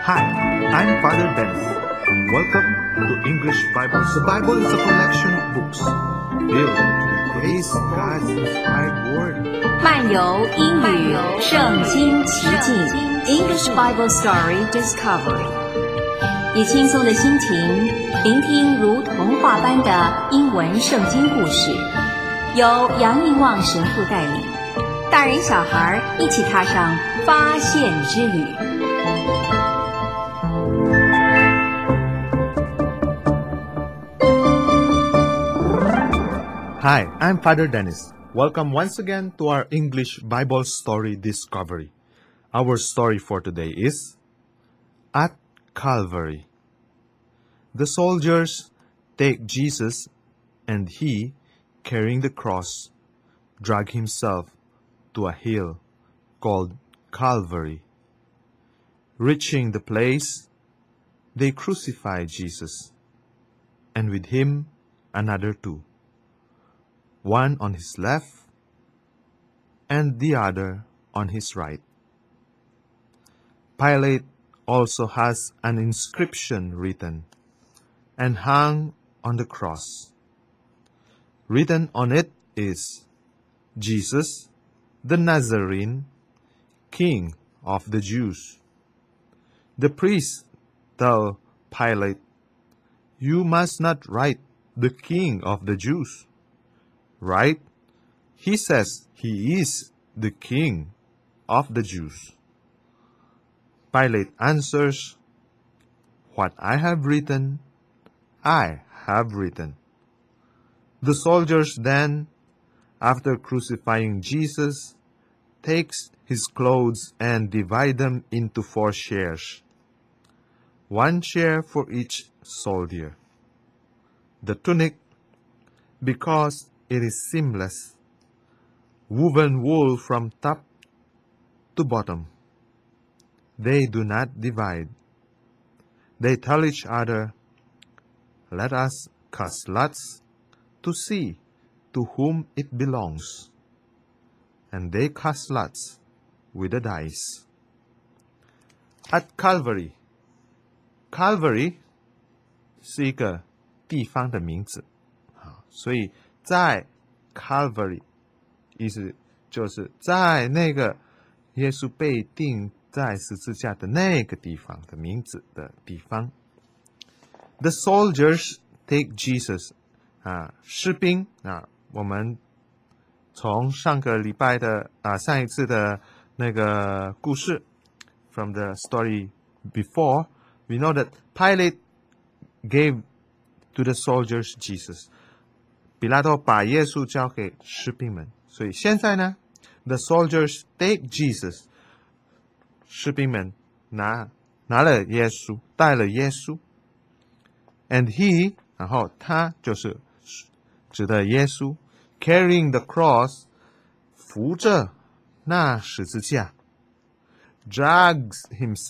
Hi, I'm Father Dennis. Welcome to English Bible. The Bible is a collection of books filled with grace, God's inspired word. 漫游英语圣经奇境 English Bible Story Discovery， 以轻松的心情聆听如童话般的英文圣经故事，由杨应望神父带领，大人小孩一起踏上发现之旅。 Hi, I'm Father Dennis. Welcome once again to our English Bible Story Discovery. Our story for today is At Calvary. The soldiers take Jesus, and he, carrying the cross, drag himself to a hill called Calvary. Reaching the place, they crucify Jesus, and with him another two, one on his left and the other on his right. Pilate also has an inscription written and hung on the cross. Written on it is, Jesus, the Nazarene, King of the Jews. The priests tell Pilate, "You must not write the King of the Jews. Right? He says he is the King of the Jews." Pilate answers, "What I have written, I have written." The soldiers then, after crucifying Jesus, takes his clothes and divide them into 4 shares, 1 share for each soldier. The tunic, because it is seamless, woven wool from top to bottom. They do not divide. They tell each other, "Let us cast lots to see to whom it belongs." And they cast lots with the dice. At Calvary. Calvary 是一个地方的名字，所以在 Calvary 意思就是在那个耶稣被钉在十字架的那个地方的名字的地方。The soldiers take Jesus 士兵我们从上个礼拜的上一次的那个故事 from the story before, we know that Pilate gave to the soldiers Jesus. 比拉多把耶稣交给士兵们，所以现在呢 ，the soldiers take Jesus， 士兵们拿了耶稣，带了耶稣 ，and he， 然后他就是指的耶稣 ，carrying the cross， 扶着那十字架 ，drags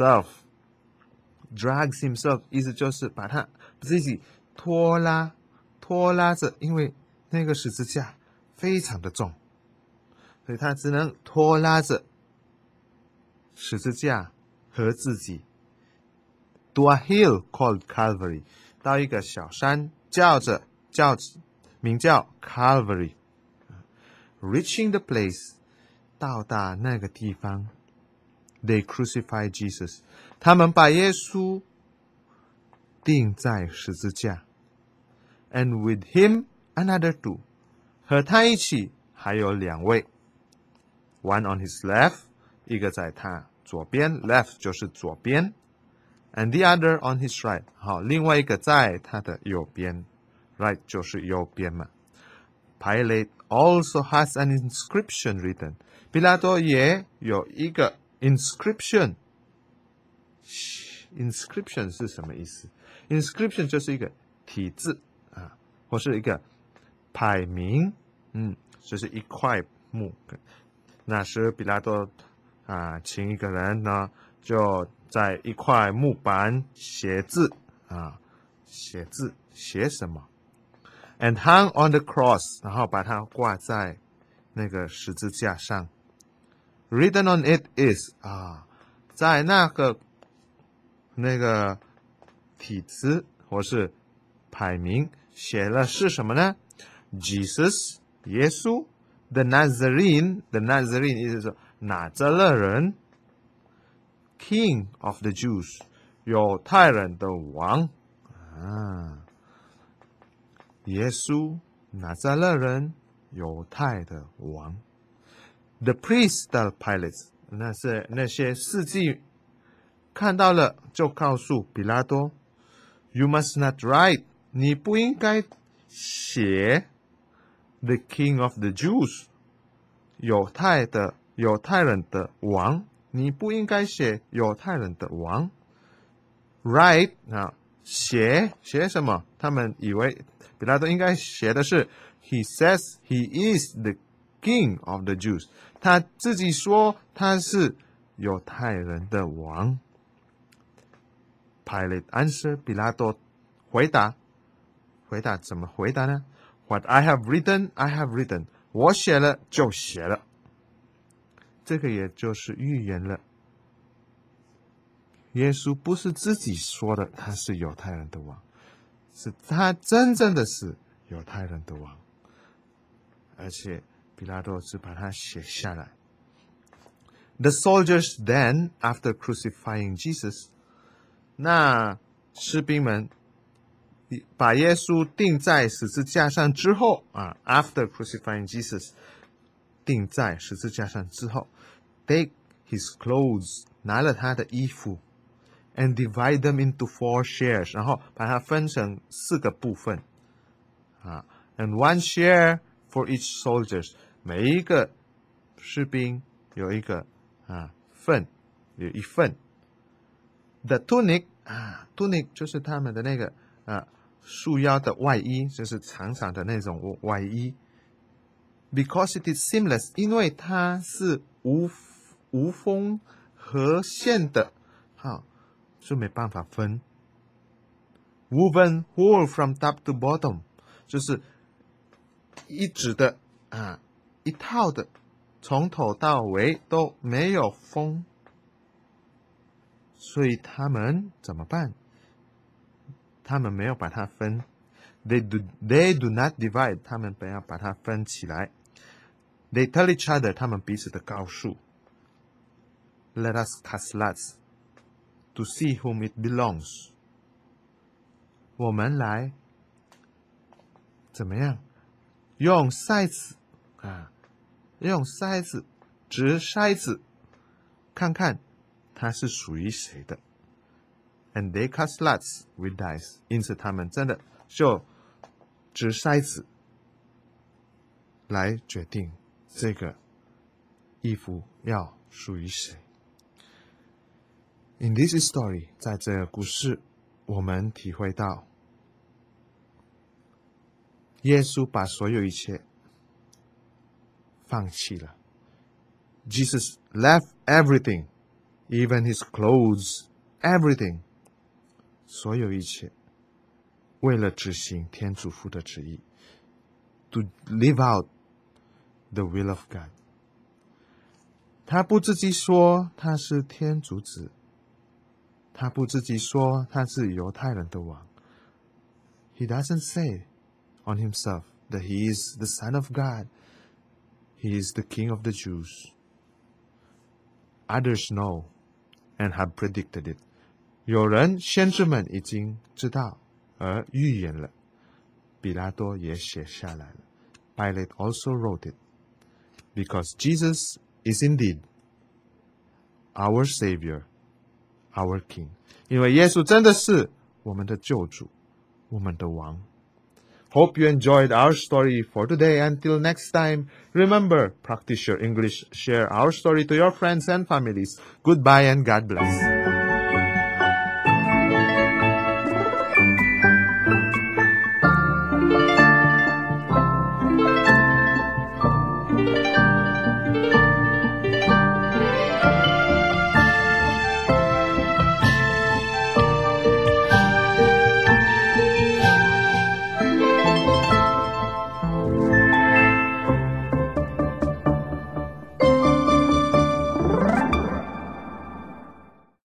himself， 意思就是把他自己拖拉着，因为那个十字架非常的重，所以他只能拖拉着十字架和自己 to a hill called Calvary， 到一个小山名叫 Calvary。 Reaching the place， 到达那个地方 They crucify Jesus， 他们把耶稣钉在十字架And with him another two， 和他一起还有2位 ，one on his left， 一个在他左边 ，left 就是左边 ，and the other on his right， 好，另外一个在他的右边 ，right 就是右边嘛。Pilate also has an inscription written， 比拉多也有一个 inscription。inscription 是什么意思 ？inscription 就是一个体字。或是一个牌名，就是一块木。那时比拉多请一个人呢，就在一块木板写字写什么 ？And hung on the cross， 然后把它挂在那个十字架上。Written on it is 在那个那个体字或是排名写了是什么呢？ Jesus 耶稣 The Nazarene 意思是说拿撒勒人 King of the Jews 犹太人的王耶稣拿撒勒人犹太的王。 The priest tell Pilate 那些司祭看到了就告诉比拉多 You must not write 你不应该写 The King of the Jews 犹太人的王，你不应该写犹太人的王。 Write 写什么？他们以为比拉多应该写的是 He says he is the King of the Jews 他自己说他是犹太人的王。 Pilate answer 比拉多回答怎么回答呢？ What I have written, I have written 我写了就写了。这个也就是预言了耶稣不是自己说的他是犹太人的王，是他真正的是犹太人的王，而且比拉多只把它写下来。 The soldiers then, after crucifying Jesus 那士兵们把耶稣钉在十字架上之后after crucifying Jesus 钉在十字架上之后 take his clothes 拿了他的衣服 and divide them into 4 shares 然后把它分成4个部分and 1 share for each soldiers 每一个士兵有一个份有一份。 The tunic tunic 就是他们的那个束腰的外衣，就是长长的那种外衣。 Because it is seamless 因为它是无缝合线的就没办法分。 Woven whole from top to bottom 就是一指的一套的从头到尾都没有缝，所以他们怎么办？他们没有把它分 they do not divide 他们不要把它分起来。 They tell each other 他们彼此的告诉 Let us cast lots to see whom it belongs 我们来怎么样用筛子掷筛子看看它是属于谁的。 And they cast lots with dice 因此他们真的就掷筛子来决定这个衣服要属于谁。 In this story 在这个故事我们体会到耶稣把所有一切放弃了。 Jesus left everything even his clothes everything 所有一切为了执行天主父的旨意 to live out the will of God 他不自己说他是天主子，他不自己说他是犹太人的王。 He doesn't say on himself that he is the Son of God. He is the King of the Jews. Others know and have predicted it. 有人先知们已经知道而预言了，比拉多也写下来了。 Pilate also wrote it. Because Jesus is indeed our Savior, our King. 因为耶稣真的是我们的救主，我们的王。Hope you enjoyed our story for today. Until next time, remember, practice your English, share our story to your friends and families. Goodbye and God bless.